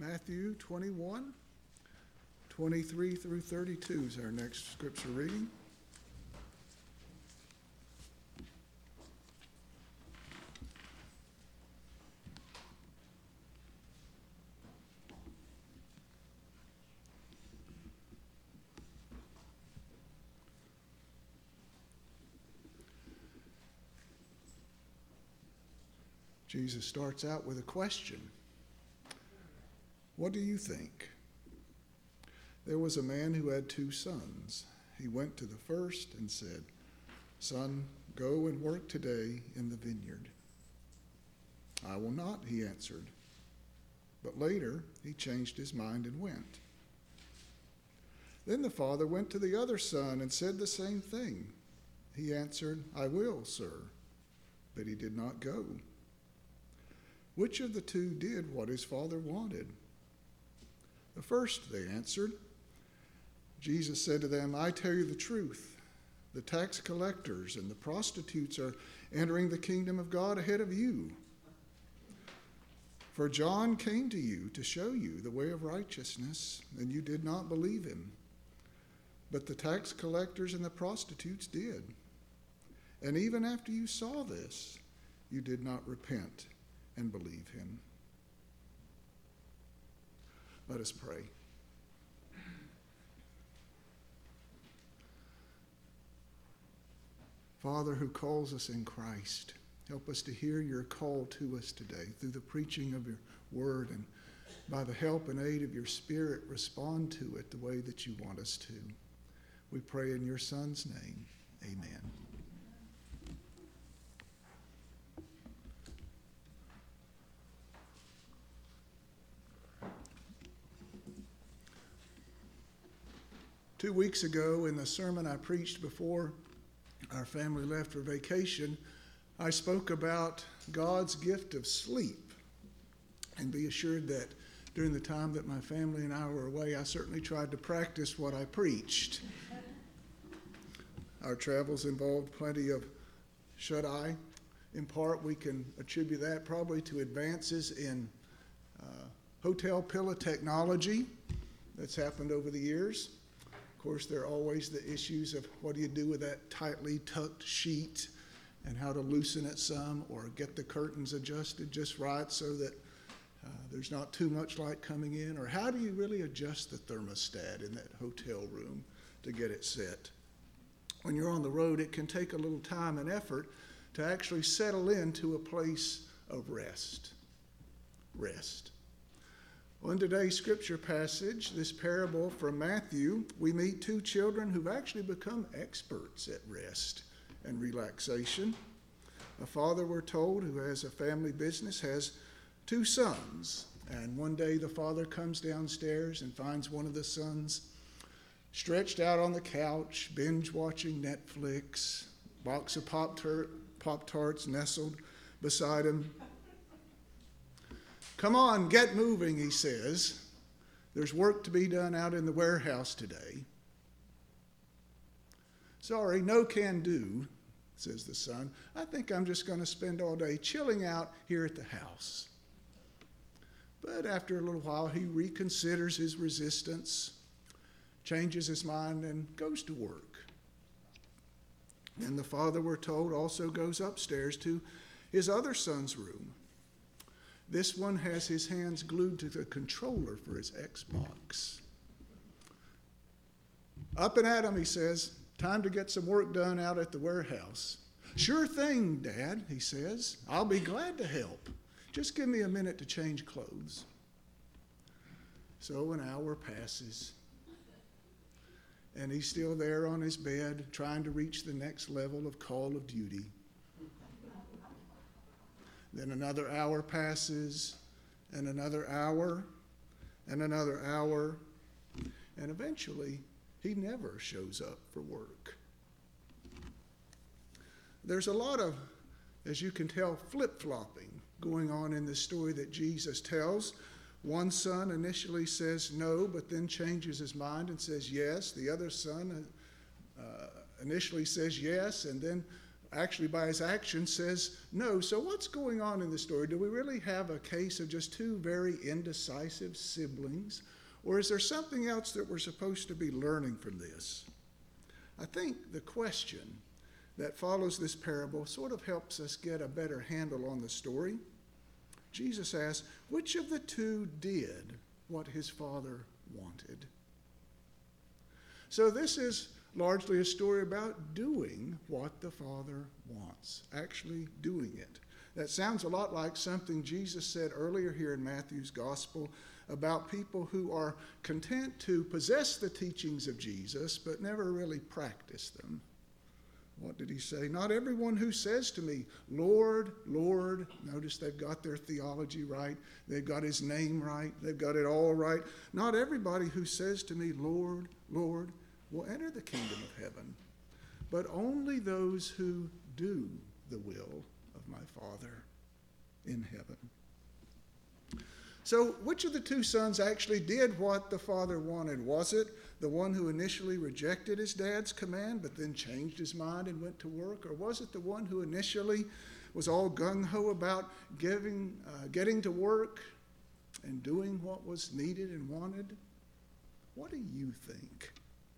Matthew 21, 23 through 32 is our next scripture reading. Jesus starts out with a question. What do you think? There was a man who had 2 sons. He went to the first and said, "Son, go and work today in the vineyard." "I will not," he answered. But later he changed his mind and went. Then the father went to the other son and said the same thing. He answered, "I will, sir." But he did not go. Which of the 2 did what his father wanted? "The first," they answered. Jesus said to them, "I tell you the truth. The tax collectors and the prostitutes are entering the kingdom of God ahead of you. For John came to you to show you the way of righteousness, and you did not believe him. But the tax collectors and the prostitutes did. And even after you saw this, you did not repent and believe him." Let us pray. Father, who calls us in Christ, help us to hear your call to us today through the preaching of your word, and by the help and aid of your Spirit, respond to it the way that you want us to. We pray in your Son's name. Amen. Two weeks ago, in the sermon I preached before our family left for vacation, I spoke about God's gift of sleep. And be assured that during the time that my family and I were away, I certainly tried to practice what I preached. Our travels involved plenty of shut-eye. In part, we can attribute that probably to advances in hotel pillow technology that's happened over the years. Of course, there are always the issues of what do you do with that tightly tucked sheet and how to loosen it some or get the curtains adjusted just right so that there's not too much light coming in, or how do you really adjust the thermostat in that hotel room to get it set? When you're on the road, it can take a little time and effort to actually settle into a place of rest. Well, in today's scripture passage, this parable from Matthew, we meet 2 children who've actually become experts at rest and relaxation. A father, we're told, who has a family business, has 2 sons. And one day the father comes downstairs and finds one of the sons stretched out on the couch, binge watching Netflix, box of Pop-Tarts nestled beside him. "Come on, get moving," he says. "There's work to be done out in the warehouse today." "Sorry, no can do," says the son. "I think I'm just going to spend all day chilling out here at the house." But after a little while, he reconsiders his resistance, changes his mind, and goes to work. And the father, we're told, also goes upstairs to his other son's room. This one has his hands glued to the controller for his Xbox. "Up and at 'em," he says. "Time to get some work done out at the warehouse." "Sure thing, Dad," he says. "I'll be glad to help. Just give me a minute to change clothes." So an hour passes, and he's still there on his bed trying to reach the next level of Call of Duty. Then another hour passes, and another hour, and another hour, and eventually he never shows up for work. There's a lot of, as you can tell, flip-flopping going on in this story that Jesus tells. One son initially says no, but then changes his mind and says yes. The other son initially says yes, and then actually by his action says no. So what's going on in the story? Do we really have a case of just two very indecisive siblings? Or is there something else that we're supposed to be learning from this? I think the question that follows this parable sort of helps us get a better handle on the story. Jesus asks, which of the two did what his father wanted? So this is largely a story about doing what the Father wants, actually doing it. That sounds a lot like something Jesus said earlier here in Matthew's Gospel about people who are content to possess the teachings of Jesus but never really practice them. What did he say? Not everyone who says to me, Lord, Lord, notice they've got their theology right, they've got his name right, they've got it all right. Not everybody who says to me, Lord, Lord, will enter the kingdom of heaven, but only those who do the will of my Father in heaven. So which of the two sons actually did what the father wanted? Was it the one who initially rejected his dad's command but then changed his mind and went to work? Or was it the one who initially was all gung-ho about getting to work and doing what was needed and wanted? What do you think?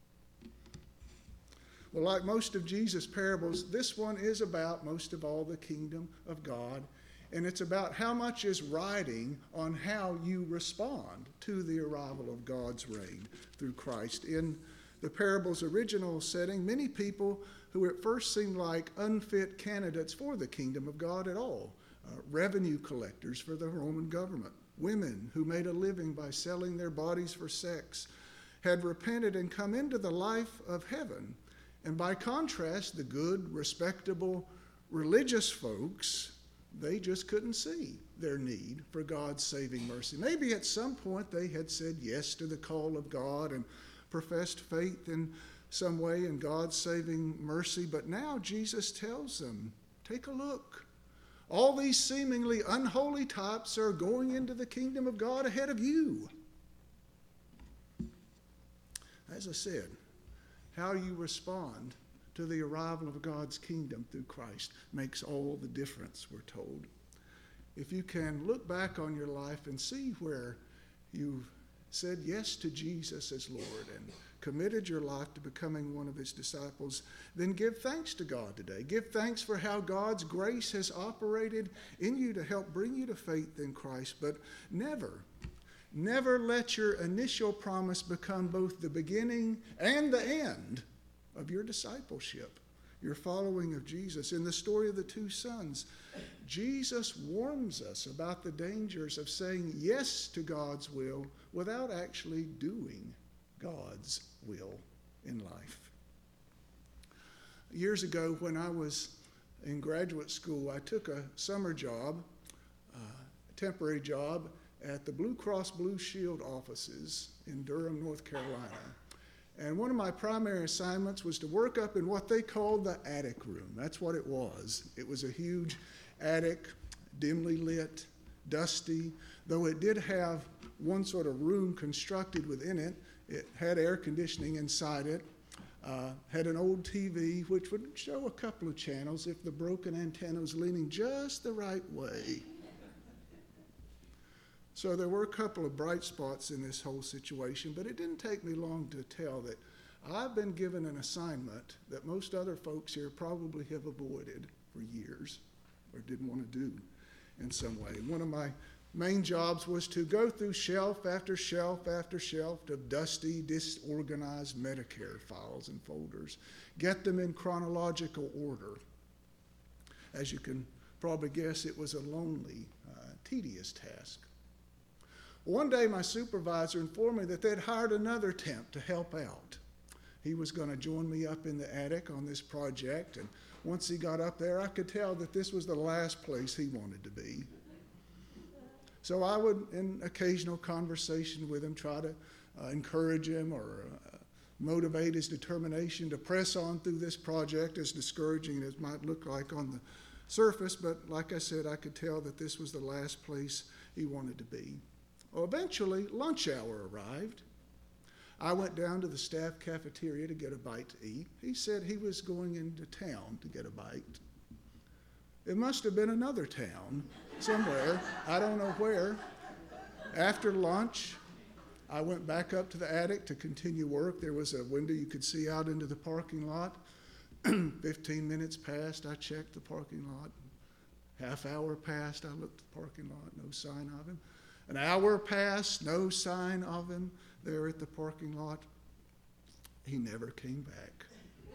Well, like most of Jesus' parables, this one is about most of all the kingdom of God, and it's about how much is riding on how you respond to the arrival of God's reign through Christ. In the parable's original setting, many people who at first seemed like unfit candidates for the kingdom of God at all, revenue collectors for the Roman government, women who made a living by selling their bodies for sex, had repented and come into the life of heaven. And by contrast, the good, respectable, religious folks, they just couldn't see their need for God's saving mercy. Maybe at some point they had said yes to the call of God and professed faith in some way in God's saving mercy, but now Jesus tells them, take a look. All these seemingly unholy types are going into the kingdom of God ahead of you. As I said, how you respond to the arrival of God's kingdom through Christ makes all the difference, we're told. If you can look back on your life and see where you've said yes to Jesus as Lord and committed your life to becoming one of his disciples, then give thanks to God today. Give thanks for how God's grace has operated in you to help bring you to faith in Christ, but never let your initial promise become both the beginning and the end of your discipleship, your following of Jesus. In the story of the two sons, Jesus warns us about the dangers of saying yes to God's will without actually doing God's will in life. Years ago, when I was in graduate school, I took a summer job, a temporary job, at the Blue Cross Blue Shield offices in Durham, North Carolina. And one of my primary assignments was to work up in what they called the attic room. That's what it was. It was a huge attic, dimly lit, dusty, though it did have one sort of room constructed within it. It had air conditioning inside it, had an old TV, which would show a couple of channels if the broken antenna was leaning just the right way. So there were a couple of bright spots in this whole situation, but it didn't take me long to tell that I've been given an assignment that most other folks here probably have avoided for years or didn't want to do in some way. One of my main jobs was to go through shelf after shelf after shelf of dusty, disorganized Medicare files and folders, get them in chronological order. As you can probably guess, it was a lonely, tedious task. One day, my supervisor informed me that they'd hired another temp to help out. He was going to join me up in the attic on this project, and once he got up there, I could tell that this was the last place he wanted to be. So I would, in occasional conversation with him, try to encourage him or motivate his determination to press on through this project, as discouraging as it might look like on the surface. But like I said, I could tell that this was the last place he wanted to be. Well, eventually, lunch hour arrived. I went down to the staff cafeteria to get a bite to eat. He said he was going into town to get a bite. It must have been another town somewhere. I don't know where. After lunch, I went back up to the attic to continue work. There was a window you could see out into the parking lot. 15 minutes passed. I checked the parking lot. Half hour passed. I looked at the parking lot. No sign of him. An hour passed. No sign of him there at the parking lot. He never came back.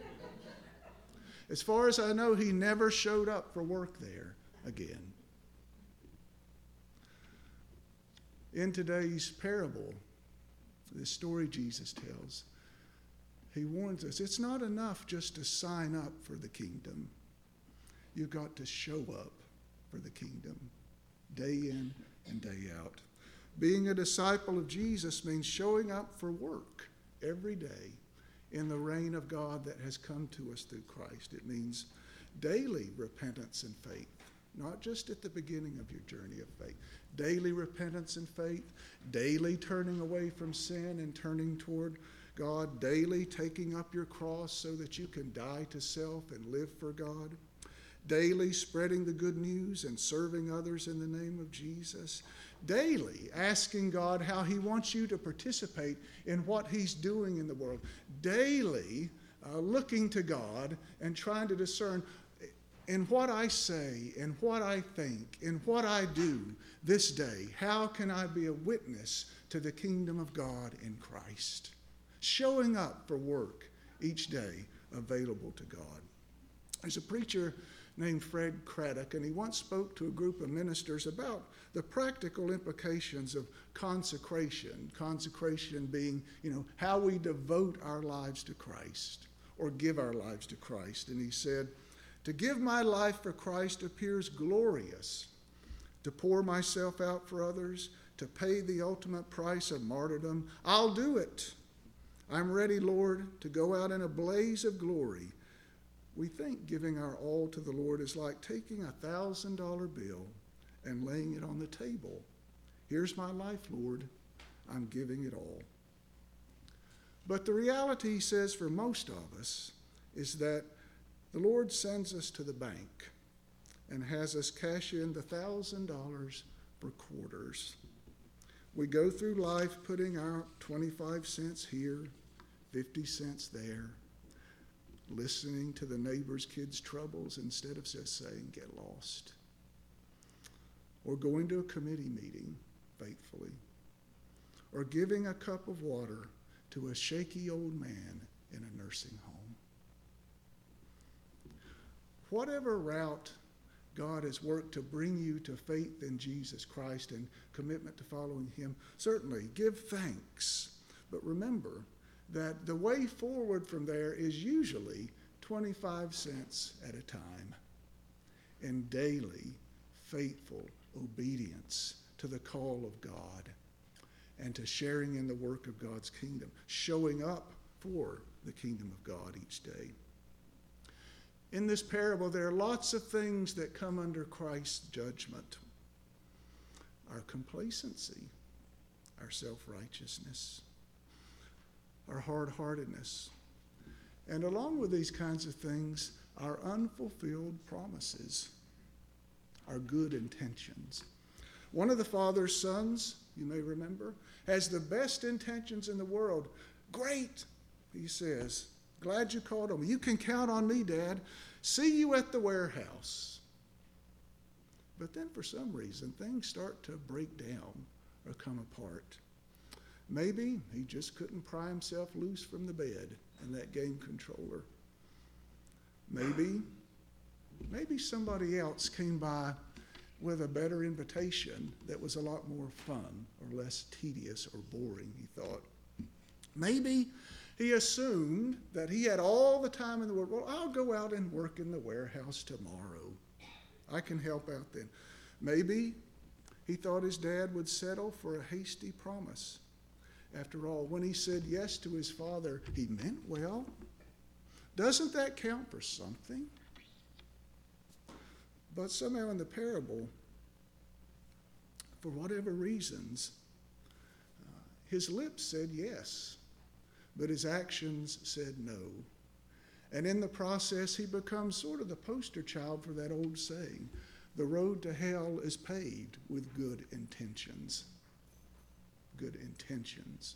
As far as I know, he never showed up for work there again. In today's parable, this story Jesus tells, he warns us, it's not enough just to sign up for the kingdom. You've got to show up for the kingdom, day in and day out. Being a disciple of Jesus means showing up for work every day in the reign of God that has come to us through Christ. It means daily repentance and faith, not just at the beginning of your journey of faith. Daily repentance and faith, daily turning away from sin and turning toward God, daily taking up your cross so that you can die to self and live for God, daily spreading the good news and serving others in the name of Jesus, daily asking God how he wants you to participate in what he's doing in the world, daily looking to God and trying to discern in what I say, in what I think, in what I do this day, how can I be a witness to the kingdom of God in Christ? Showing up for work each day available to God. There's a preacher named Fred Craddock, and he once spoke to a group of ministers about the practical implications of consecration. Consecration being, how we devote our lives to Christ or give our lives to Christ. And he said, to give my life for Christ appears glorious. To pour myself out for others, to pay the ultimate price of martyrdom, I'll do it. I'm ready, Lord, to go out in a blaze of glory. We think giving our all to the Lord is like taking a $1,000 bill and laying it on the table. Here's my life, Lord. I'm giving it all. But the reality, he says, for most of us is that the Lord sends us to the bank and has us cash in the $1,000 for quarters. We go through life putting out 25 cents here, 50 cents there, listening to the neighbor's kids' troubles instead of just saying, get lost. Or going to a committee meeting faithfully. Or giving a cup of water to a shaky old man in a nursing home. Whatever route God has worked to bring you to faith in Jesus Christ and commitment to following him, certainly give thanks. But remember that the way forward from there is usually 25 cents at a time in daily, faithful obedience to the call of God and to sharing in the work of God's kingdom, showing up for the kingdom of God each day. In this parable, there are lots of things that come under Christ's judgment. Our complacency, our self-righteousness, our hard-heartedness, and along with these kinds of things, our unfulfilled promises, our good intentions. One of the father's sons, you may remember, has the best intentions in the world. Great, he says. Glad you called on me. You can count on me, Dad. See you at the warehouse. But then for some reason, things start to break down or come apart. Maybe he just couldn't pry himself loose from the bed and that game controller. Maybe somebody else came by with a better invitation that was a lot more fun or less tedious or boring, he thought. Maybe he assumed that he had all the time in the world. Well, I'll go out and work in the warehouse tomorrow. I can help out then. Maybe he thought his dad would settle for a hasty promise. After all, when he said yes to his father, he meant well. Doesn't that count for something? But somehow in the parable, for whatever reasons, his lips said yes, but his actions said no. And in the process, he becomes sort of the poster child for that old saying, the road to hell is paved with good intentions. Good intentions.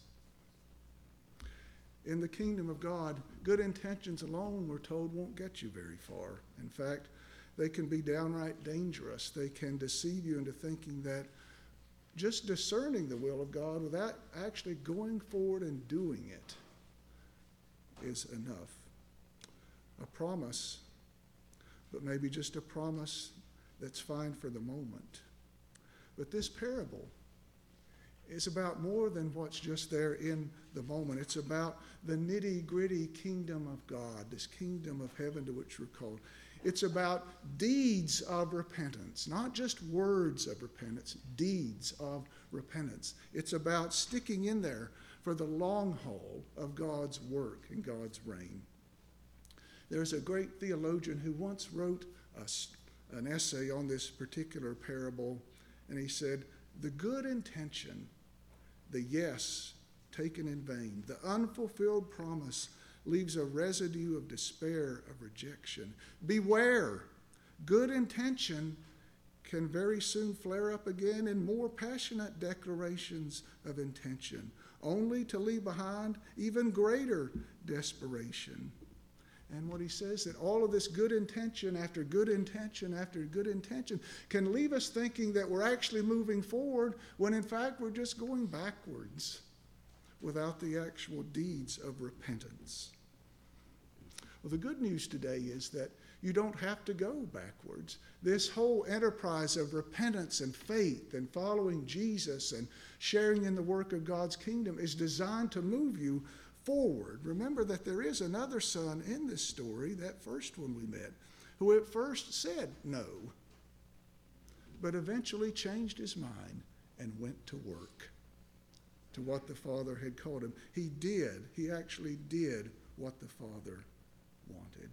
In the kingdom of God, good intentions alone, we're told, won't get you very far. In fact, they can be downright dangerous. They can deceive you into thinking that just discerning the will of God without actually going forward and doing it is enough. A promise, but maybe just a promise that's fine for the moment. But this parable is about more than what's just there in the moment. It's about the nitty-gritty kingdom of God, this kingdom of heaven to which we're called. It's about deeds of repentance, not just words of repentance, deeds of repentance. It's about sticking in there for the long haul of God's work and God's reign. There's a great theologian who once wrote an essay on this particular parable, and he said, the good intention, the yes taken in vain, the unfulfilled promise leaves a residue of despair, of rejection. Beware, good intention can very soon flare up again in more passionate declarations of intention, only to leave behind even greater desperation. And what he says, that all of this good intention after good intention after good intention can leave us thinking that we're actually moving forward when in fact we're just going backwards without the actual deeds of repentance. Well, the good news today is that you don't have to go backwards. This whole enterprise of repentance and faith and following Jesus and sharing in the work of God's kingdom is designed to move you forward. Remember that there is another son in this story, that first one we met, who at first said no, but eventually changed his mind and went to work, to what the Father had called him. He actually did what the Father wanted.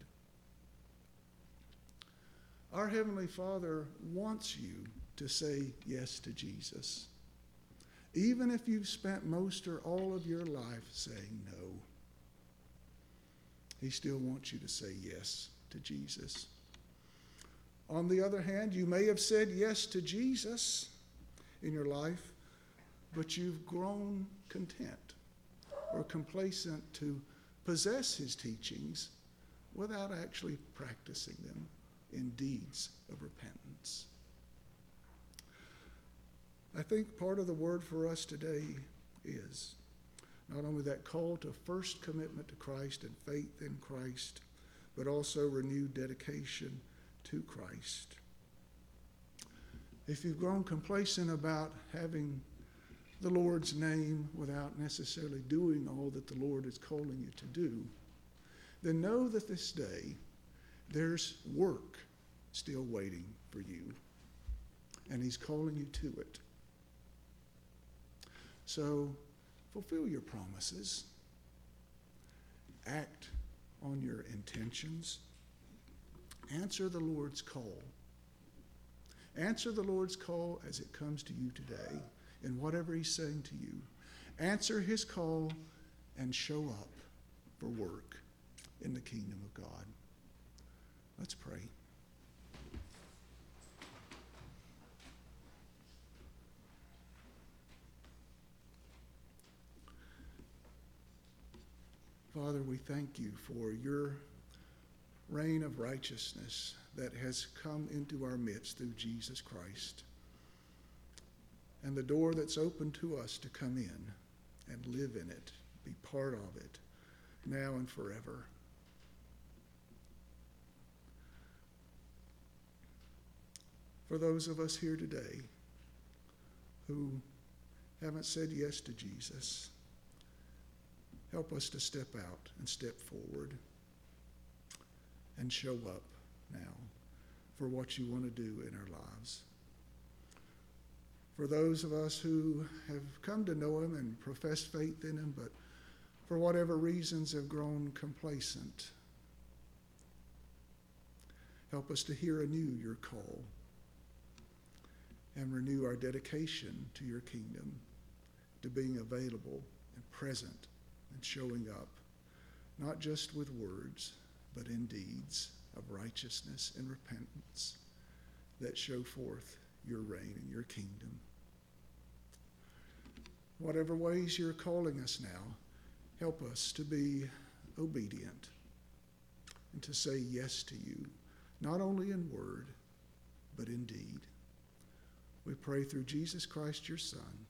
Our Heavenly Father wants you to say yes to Jesus. Even if you've spent most or all of your life saying no, he still wants you to say yes to Jesus. On the other hand, you may have said yes to Jesus in your life, but you've grown content or complacent to possess his teachings without actually practicing them in deeds of repentance. I think part of the word for us today is not only that call to first commitment to Christ and faith in Christ, but also renewed dedication to Christ. If you've grown complacent about having the Lord's name without necessarily doing all that the Lord is calling you to do, then know that this day there's work still waiting for you, and he's calling you to it. So fulfill your promises. Act on your intentions. Answer the Lord's call. Answer the Lord's call as it comes to you today in whatever he's saying to you. Answer his call and show up for work in the kingdom of God. Let's pray. Father, we thank you for your reign of righteousness that has come into our midst through Jesus Christ, and the door that's open to us to come in and live in it, be part of it, now and forever. For those of us here today who haven't said yes to Jesus, help us to step out and step forward and show up now for what you want to do in our lives. For those of us who have come to know him and profess faith in him, but for whatever reasons have grown complacent, help us to hear anew your call and renew our dedication to your kingdom, to being available and present and showing up, not just with words, but in deeds of righteousness and repentance that show forth your reign and your kingdom. Whatever ways you're calling us now, help us to be obedient and to say yes to you, not only in word, but in deed. We pray through Jesus Christ, your Son.